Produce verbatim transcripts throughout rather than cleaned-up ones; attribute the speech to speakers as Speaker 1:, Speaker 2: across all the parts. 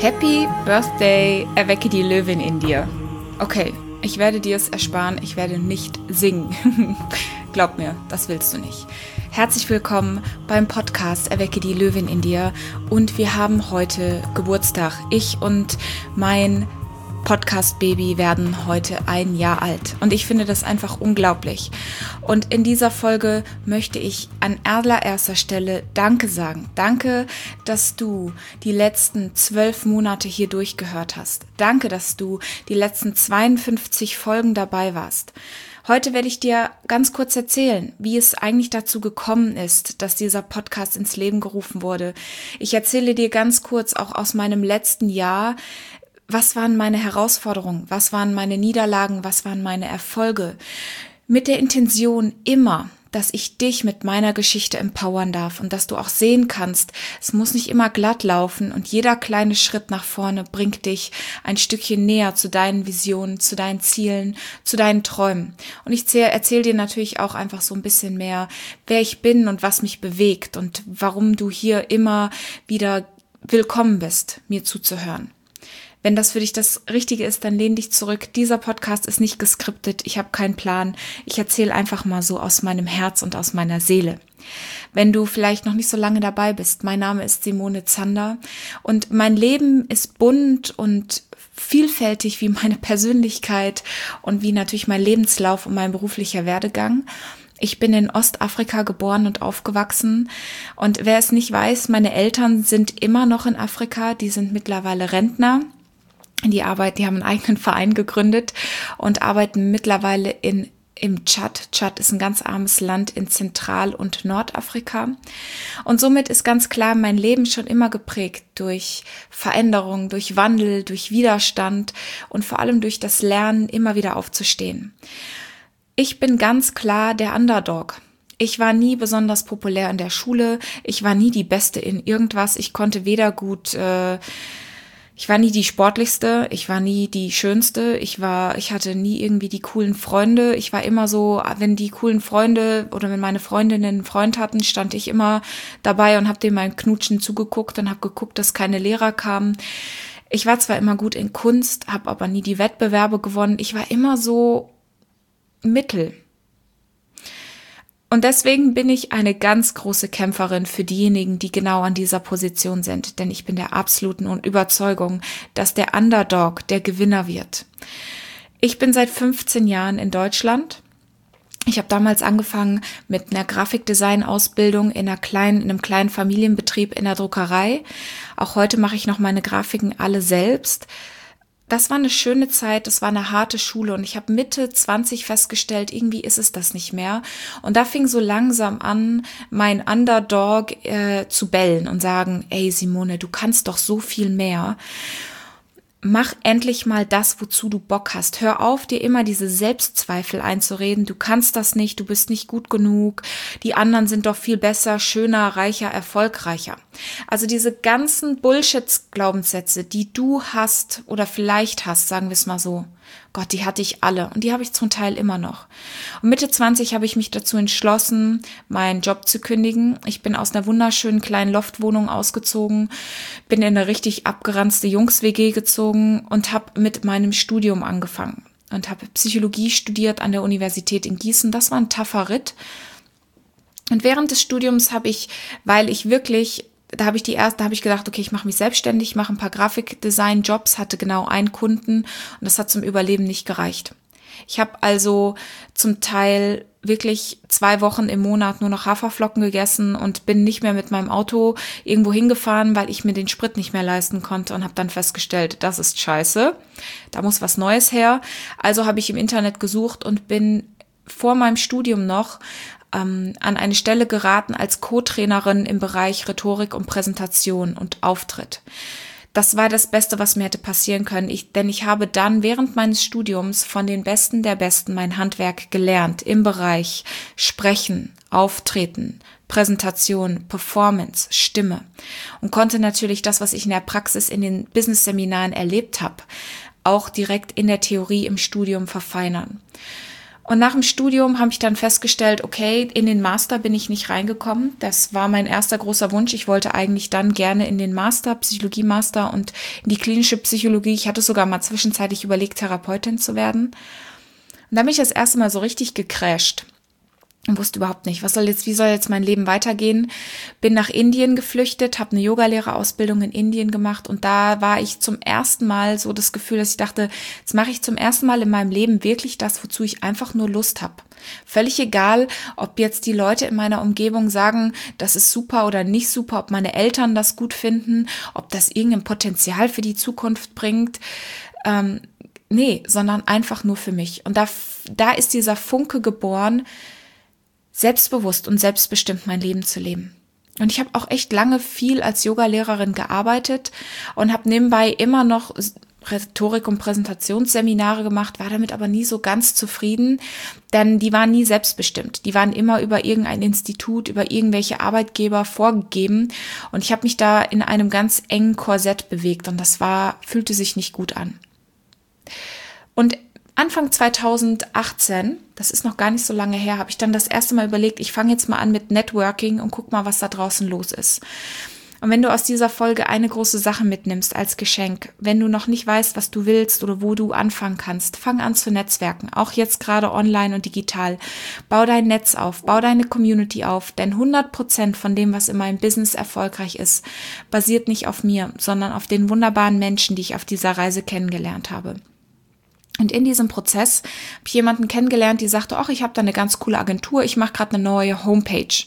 Speaker 1: Happy Birthday, erwecke die Löwin in dir. Okay, ich werde dir es ersparen, ich werde nicht singen. Glaub mir, das willst du nicht. Herzlich willkommen beim Podcast Erwecke die Löwin in dir und wir haben heute Geburtstag. Ich und mein Podcast-Baby werden heute ein Jahr alt und ich finde das einfach unglaublich. Und in dieser Folge möchte ich an allererster Stelle Danke sagen. Danke, dass du die letzten zwölf Monate hier durchgehört hast. Danke, dass du die letzten zweiundfünfzig Folgen dabei warst. Heute werde ich dir ganz kurz erzählen, wie es eigentlich dazu gekommen ist, dass dieser Podcast ins Leben gerufen wurde. Ich erzähle dir ganz kurz auch aus meinem letzten Jahr, was waren meine Herausforderungen, was waren meine Niederlagen, was waren meine Erfolge, mit der Intention immer, dass ich dich mit meiner Geschichte empowern darf und dass du auch sehen kannst, es muss nicht immer glatt laufen und jeder kleine Schritt nach vorne bringt dich ein Stückchen näher zu deinen Visionen, zu deinen Zielen, zu deinen Träumen. Und ich erzähle dir natürlich auch einfach so ein bisschen mehr, wer ich bin und was mich bewegt und warum du hier immer wieder willkommen bist, mir zuzuhören. Wenn das für dich das Richtige ist, dann lehn dich zurück. Dieser Podcast ist nicht geskriptet, ich habe keinen Plan. Ich erzähle einfach mal so aus meinem Herz und aus meiner Seele. Wenn du vielleicht noch nicht so lange dabei bist, mein Name ist Simone Zander und mein Leben ist bunt und vielfältig wie meine Persönlichkeit und wie natürlich mein Lebenslauf und mein beruflicher Werdegang. Ich bin in Ostafrika geboren und aufgewachsen und wer es nicht weiß, meine Eltern sind immer noch in Afrika, die sind mittlerweile Rentner. Die Arbeit, die haben einen eigenen Verein gegründet und arbeiten mittlerweile in, im Tschad. Tschad ist ein ganz armes Land in Zentral- und Nordafrika. Und somit ist ganz klar mein Leben schon immer geprägt durch Veränderung, durch Wandel, durch Widerstand und vor allem durch das Lernen, immer wieder aufzustehen. Ich bin ganz klar der Underdog. Ich war nie besonders populär in der Schule. Ich war nie die Beste in irgendwas. Ich konnte weder gut... Äh, Ich war nie die sportlichste, ich war nie die schönste, ich war, ich hatte nie irgendwie die coolen Freunde. Ich war immer so, wenn die coolen Freunde oder wenn meine Freundinnen einen Freund hatten, stand ich immer dabei und habe dem beim Knutschen zugeguckt und habe geguckt, dass keine Lehrer kamen. Ich war zwar immer gut in Kunst, habe aber nie die Wettbewerbe gewonnen. Ich war immer so mittel. Und deswegen bin ich eine ganz große Kämpferin für diejenigen, die genau an dieser Position sind. Denn ich bin der absoluten Überzeugung, dass der Underdog der Gewinner wird. Ich bin seit fünfzehn Jahren in Deutschland. Ich habe damals angefangen mit einer Grafikdesign-Ausbildung in einer kleinen, in einem kleinen Familienbetrieb in der Druckerei. Auch heute mache ich noch meine Grafiken alle selbst. Das war eine schöne Zeit, das war eine harte Schule und ich habe Mitte zwanzig festgestellt, irgendwie ist es das nicht mehr. Und da fing so langsam an, mein Underdog äh, zu bellen und sagen, ey Simone, du kannst doch so viel mehr. Mach endlich mal das, wozu du Bock hast. Hör auf, dir immer diese Selbstzweifel einzureden. Du kannst das nicht, du bist nicht gut genug. Die anderen sind doch viel besser, schöner, reicher, erfolgreicher. Also diese ganzen Bullshit-Glaubenssätze, die du hast oder vielleicht hast, sagen wir es mal so. Gott, die hatte ich alle und die habe ich zum Teil immer noch. Und Mitte zwanzig habe ich mich dazu entschlossen, meinen Job zu kündigen. Ich bin aus einer wunderschönen kleinen Loftwohnung ausgezogen, bin in eine richtig abgeranzte Jungs-W G gezogen und habe mit meinem Studium angefangen und habe Psychologie studiert an der Universität in Gießen. Das war ein tougher Ritt. Und während des Studiums habe ich, weil ich wirklich... Da habe ich die erste, da habe ich gedacht, okay, ich mache mich selbstständig, mache ein paar Grafikdesign-Jobs, hatte genau einen Kunden und das hat zum Überleben nicht gereicht. Ich habe also zum Teil wirklich zwei Wochen im Monat nur noch Haferflocken gegessen und bin nicht mehr mit meinem Auto irgendwo hingefahren, weil ich mir den Sprit nicht mehr leisten konnte und habe dann festgestellt, das ist scheiße, da muss was Neues her. Also habe ich im Internet gesucht und bin vor meinem Studium noch an eine Stelle geraten als Co-Trainerin im Bereich Rhetorik und Präsentation und Auftritt. Das war das Beste, was mir hätte passieren können, ich, denn ich habe dann während meines Studiums von den Besten der Besten mein Handwerk gelernt im Bereich Sprechen, Auftreten, Präsentation, Performance, Stimme und konnte natürlich das, was ich in der Praxis in den Business-Seminaren erlebt habe, auch direkt in der Theorie im Studium verfeinern. Und nach dem Studium habe ich dann festgestellt, okay, in den Master bin ich nicht reingekommen. Das war mein erster großer Wunsch. Ich wollte eigentlich dann gerne in den Master, Psychologie-Master und in die klinische Psychologie. Ich hatte sogar mal zwischenzeitlich überlegt, Therapeutin zu werden. Und dann bin ich das erste Mal so richtig gecrasht. Und wusste überhaupt nicht, was soll jetzt, wie soll jetzt mein Leben weitergehen. Bin nach Indien geflüchtet, habe eine Yogalehrerausbildung in Indien gemacht und da war ich zum ersten Mal so das Gefühl, dass ich dachte, jetzt mache ich zum ersten Mal in meinem Leben wirklich das, wozu ich einfach nur Lust habe. Völlig egal, ob jetzt die Leute in meiner Umgebung sagen, das ist super oder nicht super, ob meine Eltern das gut finden, ob das irgendein Potenzial für die Zukunft bringt. Ähm, nee, sondern einfach nur für mich. Und da, da ist dieser Funke geboren, selbstbewusst und selbstbestimmt mein Leben zu leben. Und ich habe auch echt lange viel als Yogalehrerin gearbeitet und habe nebenbei immer noch Rhetorik- und Präsentationsseminare gemacht, war damit aber nie so ganz zufrieden, denn die waren nie selbstbestimmt. Die waren immer über irgendein Institut, über irgendwelche Arbeitgeber vorgegeben und ich habe mich da in einem ganz engen Korsett bewegt und das war, fühlte sich nicht gut an. Und Anfang zweitausendachtzehn, das ist noch gar nicht so lange her, habe ich dann das erste Mal überlegt, ich fange jetzt mal an mit Networking und guck mal, was da draußen los ist. Und wenn du aus dieser Folge eine große Sache mitnimmst als Geschenk, wenn du noch nicht weißt, was du willst oder wo du anfangen kannst, fang an zu netzwerken, auch jetzt gerade online und digital. Bau dein Netz auf, bau deine Community auf, denn hundert Prozent von dem, was in meinem Business erfolgreich ist, basiert nicht auf mir, sondern auf den wunderbaren Menschen, die ich auf dieser Reise kennengelernt habe. Und in diesem Prozess habe ich jemanden kennengelernt, die sagte, ach, ich habe da eine ganz coole Agentur, ich mache gerade eine neue Homepage.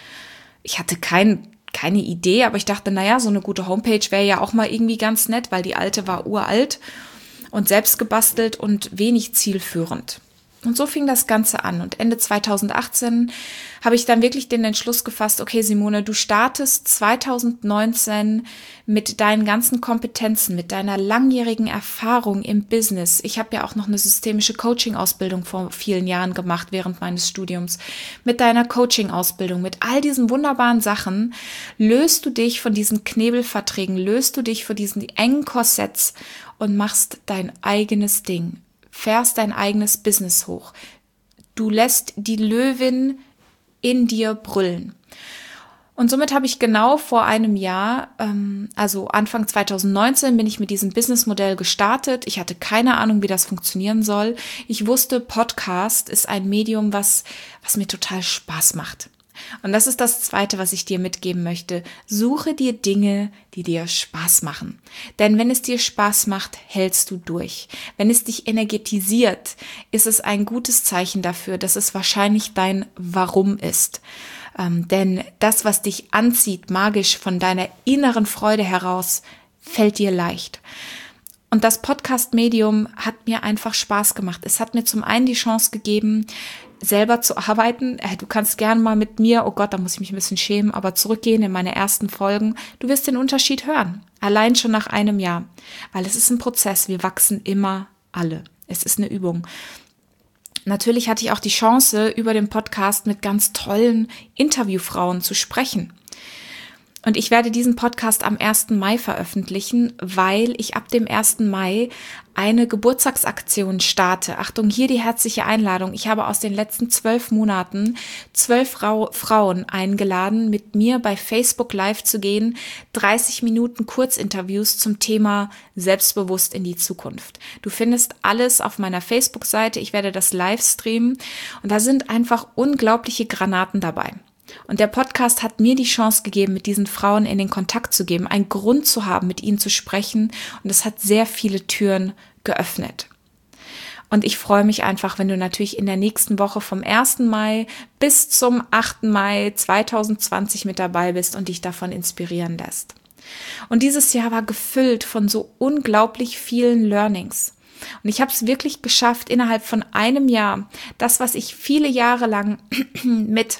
Speaker 1: Ich hatte kein, keine Idee, aber ich dachte, naja, so eine gute Homepage wäre ja auch mal irgendwie ganz nett, weil die alte war uralt und selbst gebastelt und wenig zielführend. Und so fing das Ganze an. Und Ende zweitausendachtzehn habe ich dann wirklich den Entschluss gefasst, okay, Simone, du startest zweitausendneunzehn mit deinen ganzen Kompetenzen, mit deiner langjährigen Erfahrung im Business. Ich habe ja auch noch eine systemische Coaching-Ausbildung vor vielen Jahren gemacht während meines Studiums. Mit deiner Coaching-Ausbildung, mit all diesen wunderbaren Sachen löst du dich von diesen Knebelverträgen, löst du dich von diesen engen Korsetts und machst dein eigenes Ding. Fährst dein eigenes Business hoch. Du lässt die Löwin in dir brüllen. Und somit habe ich genau vor einem Jahr, ähm, also Anfang zweitausendneunzehn, bin ich mit diesem Businessmodell gestartet. Ich hatte keine Ahnung, wie das funktionieren soll. Ich wusste, Podcast ist ein Medium, was, was mir total Spaß macht. Und das ist das Zweite, was ich dir mitgeben möchte. Suche dir Dinge, die dir Spaß machen. Denn wenn es dir Spaß macht, hältst du durch. Wenn es dich energetisiert, ist es ein gutes Zeichen dafür, dass es wahrscheinlich dein Warum ist. Ähm, denn das, was dich anzieht, magisch von deiner inneren Freude heraus, fällt dir leicht. Und das Podcast-Medium hat mir einfach Spaß gemacht. Es hat mir zum einen die Chance gegeben, selber zu arbeiten. Du kannst gern mal mit mir, oh Gott, da muss ich mich ein bisschen schämen, aber zurückgehen in meine ersten Folgen. Du wirst den Unterschied hören. Allein schon nach einem Jahr. Weil es ist ein Prozess. Wir wachsen immer alle. Es ist eine Übung. Natürlich hatte ich auch die Chance, über den Podcast mit ganz tollen Interviewfrauen zu sprechen. Und ich werde diesen Podcast am ersten Mai veröffentlichen, weil ich ab dem ersten Mai eine Geburtstagsaktion starte. Achtung, hier die herzliche Einladung. Ich habe aus den letzten zwölf Monaten zwölf Frau, Frauen eingeladen, mit mir bei Facebook live zu gehen. dreißig Minuten Kurzinterviews zum Thema Selbstbewusst in die Zukunft. Du findest alles auf meiner Facebook-Seite. Ich werde das live streamen. Und da sind einfach unglaubliche Granaten dabei. Und der Podcast hat mir die Chance gegeben, mit diesen Frauen in den Kontakt zu geben, einen Grund zu haben, mit ihnen zu sprechen. Und es hat sehr viele Türen geöffnet. Und ich freue mich einfach, wenn du natürlich in der nächsten Woche vom ersten Mai bis zum achten Mai zweitausendzwanzig mit dabei bist und dich davon inspirieren lässt. Und dieses Jahr war gefüllt von so unglaublich vielen Learnings. Und ich habe es wirklich geschafft, innerhalb von einem Jahr, das, was ich viele Jahre lang mit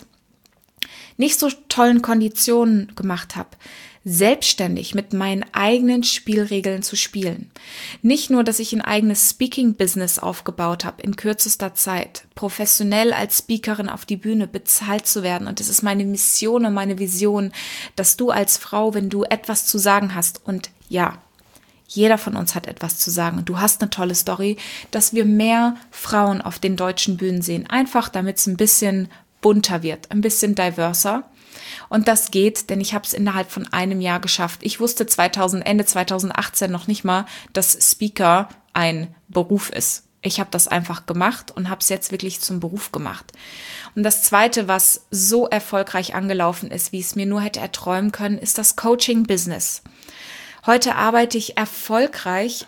Speaker 1: nicht so tollen Konditionen gemacht habe, selbstständig mit meinen eigenen Spielregeln zu spielen. Nicht nur, dass ich ein eigenes Speaking-Business aufgebaut habe in kürzester Zeit, professionell als Speakerin auf die Bühne bezahlt zu werden. Und es ist meine Mission und meine Vision, dass du als Frau, wenn du etwas zu sagen hast, und ja, Jeder von uns hat etwas zu sagen und du hast eine tolle Story, dass wir mehr Frauen auf den deutschen Bühnen sehen. Einfach, damit es ein bisschen bunter wird, ein bisschen diverser. Und das geht, denn ich habe es innerhalb von einem Jahr geschafft. Ich wusste zweitausend, Ende zweitausendachtzehn noch nicht mal, dass Speaker ein Beruf ist. Ich habe das einfach gemacht und habe es jetzt wirklich zum Beruf gemacht. Und das Zweite, was so erfolgreich angelaufen ist, wie es mir nur hätte erträumen können, ist das Coaching-Business. Heute arbeite ich erfolgreich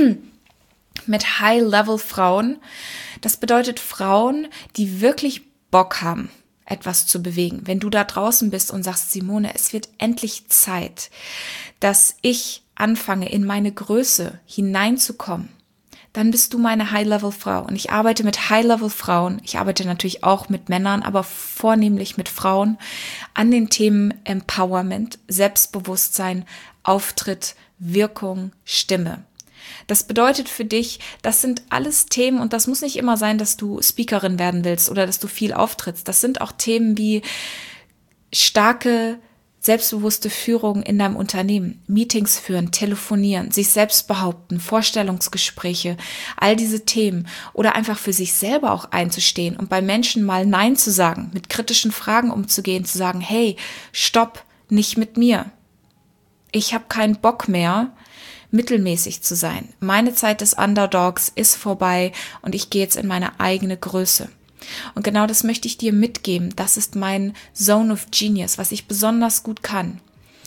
Speaker 1: mit High-Level-Frauen. Das bedeutet Frauen, die wirklich Bock haben, etwas zu bewegen. Wenn du da draußen bist und sagst, Simone, es wird endlich Zeit, dass ich anfange, in meine Größe hineinzukommen, dann bist du meine High-Level-Frau. Und ich arbeite mit High-Level-Frauen. Ich arbeite natürlich auch mit Männern, aber vornehmlich mit Frauen an den Themen Empowerment, Selbstbewusstsein, Auftritt, Wirkung, Stimme. Das bedeutet für dich, das sind alles Themen und das muss nicht immer sein, dass du Speakerin werden willst oder dass du viel auftrittst. Das sind auch Themen wie starke, selbstbewusste Führung in deinem Unternehmen, Meetings führen, telefonieren, sich selbst behaupten, Vorstellungsgespräche, all diese Themen oder einfach für sich selber auch einzustehen und bei Menschen mal Nein zu sagen, mit kritischen Fragen umzugehen, zu sagen, hey, stopp, nicht mit mir. Ich habe keinen Bock mehr, mittelmäßig zu sein. Meine Zeit des Underdogs ist vorbei und ich gehe jetzt in meine eigene Größe. Und genau das möchte ich dir mitgeben. Das ist mein Zone of Genius, was ich besonders gut kann,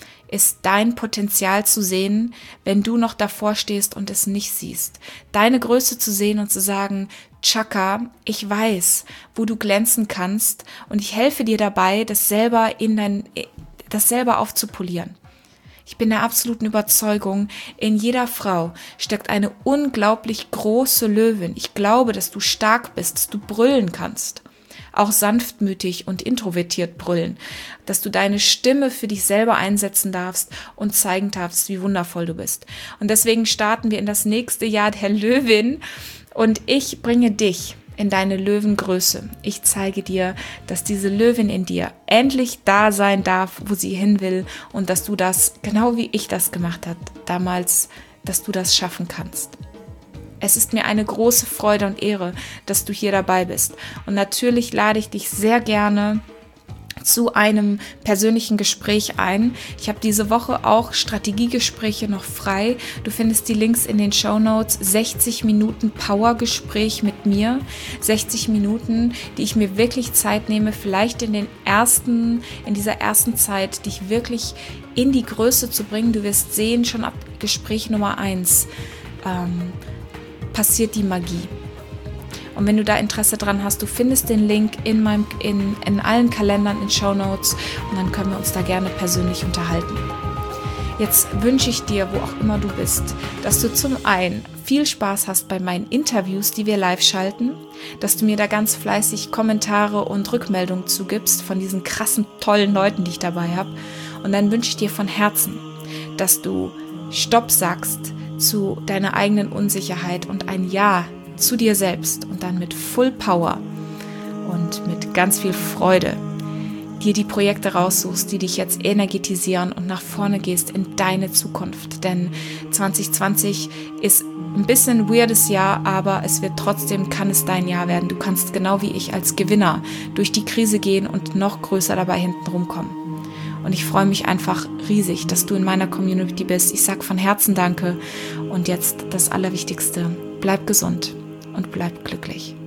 Speaker 1: ist dein Potenzial zu sehen, wenn du noch davor stehst und es nicht siehst. Deine Größe zu sehen und zu sagen, Chaka, ich weiß, wo du glänzen kannst und ich helfe dir dabei, das selber in dein, das selber aufzupolieren. Ich bin der absoluten Überzeugung, in jeder Frau steckt eine unglaublich große Löwin. Ich glaube, dass du stark bist, dass du brüllen kannst. Auch sanftmütig und introvertiert brüllen. Dass du deine Stimme für dich selber einsetzen darfst und zeigen darfst, wie wundervoll du bist. Und deswegen starten wir in das nächste Jahr der Löwin und ich bringe dich in deine Löwengröße. Ich zeige dir, dass diese Löwin in dir endlich da sein darf, wo sie hin will und dass du das, genau wie ich das gemacht habe damals, dass du das schaffen kannst. Es ist mir eine große Freude und Ehre, dass du hier dabei bist. Und natürlich lade ich dich sehr gerne zu einem persönlichen Gespräch ein. Ich habe diese Woche auch Strategiegespräche noch frei. Du findest die Links in den Shownotes. sechzig Minuten Powergespräch mit mir. sechzig Minuten, die ich mir wirklich Zeit nehme, vielleicht in den ersten, in dieser ersten Zeit, dich wirklich in die Größe zu bringen. Du wirst sehen, schon ab Gespräch Nummer eins ähm, passiert die Magie. Und wenn du da Interesse dran hast, du findest den Link in, meinem, in, in allen Kalendern, in Shownotes und dann können wir uns da gerne persönlich unterhalten. Jetzt wünsche ich dir, wo auch immer du bist, dass du zum einen viel Spaß hast bei meinen Interviews, die wir live schalten, dass du mir da ganz fleißig Kommentare und Rückmeldungen zugibst von diesen krassen, tollen Leuten, die ich dabei habe. Und dann wünsche ich dir von Herzen, dass du Stopp sagst zu deiner eigenen Unsicherheit und ein Ja zu dir selbst und dann mit Full Power und mit ganz viel Freude dir die Projekte raussuchst, die dich jetzt energetisieren und nach vorne gehst in deine Zukunft. Denn zwanzig zwanzig ist ein bisschen ein weirdes Jahr, aber es wird trotzdem, kann es dein Jahr werden. Du kannst genau wie ich als Gewinner durch die Krise gehen und noch größer dabei hinten rumkommen. Und ich freue mich einfach riesig, dass du in meiner Community bist. Ich sage von Herzen Danke und jetzt das Allerwichtigste, bleib gesund und bleib glücklich.